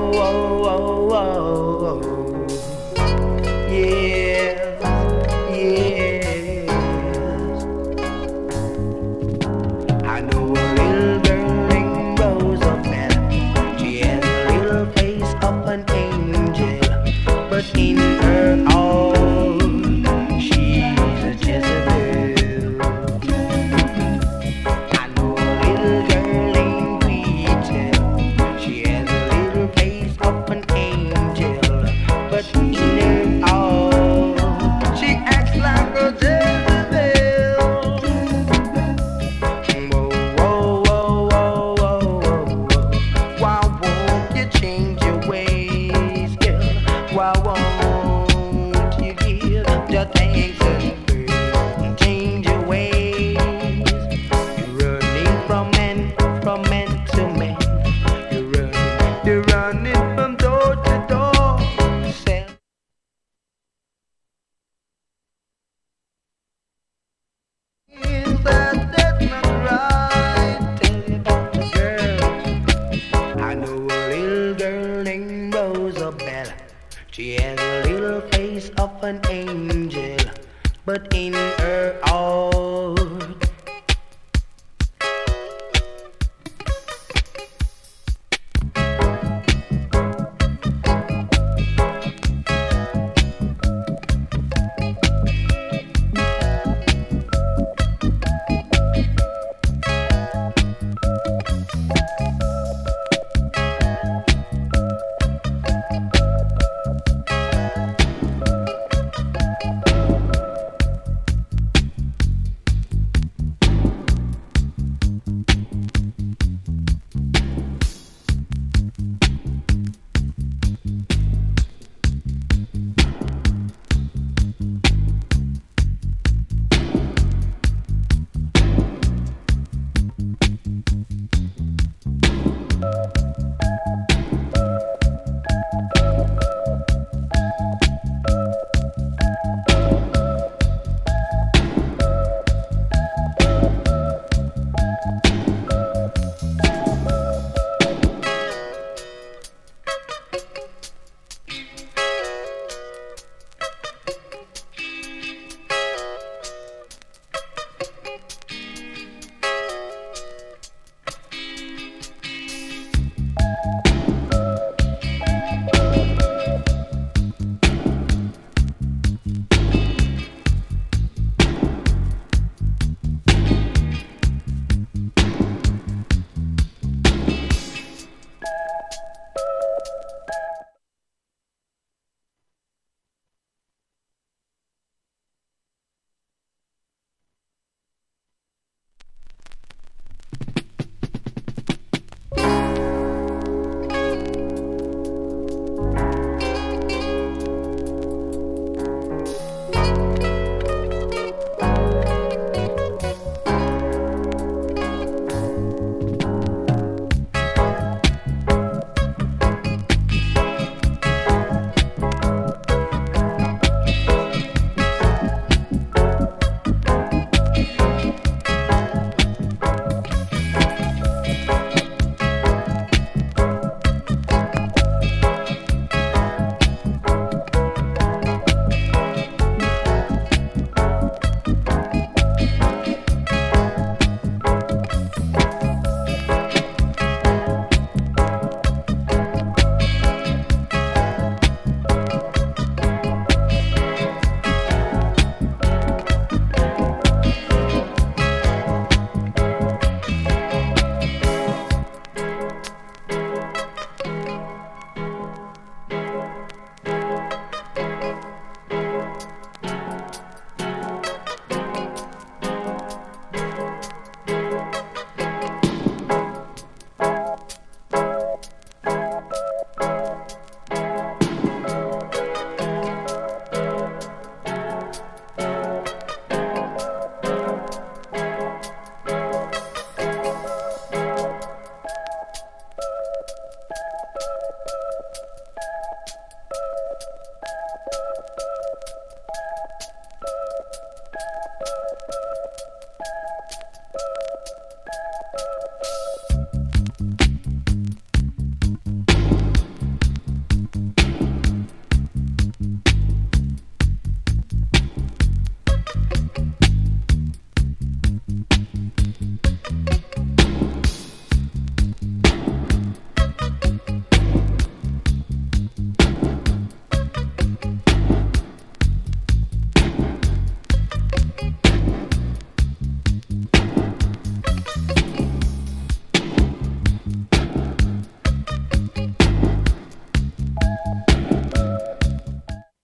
oh, oh, yes, yes. I know a little girl named Rosabelle. She has a little face of an angel, but in her all, she's a Jezebel. I know a little girl named Rachel. She has a little face of an angel, but in her all, she acts like a Jezebel. Whoa, whoa, whoa, whoa, whoa, whoa. Why won't you change your ways, girl? Why won't you give the thanks and praise? Change your ways. You're running from man to man. You're running from door to door. Self is that's not right. Tell me about the girl. I know a little girl named Rosabelle. She has a little face of an angel, but in her all,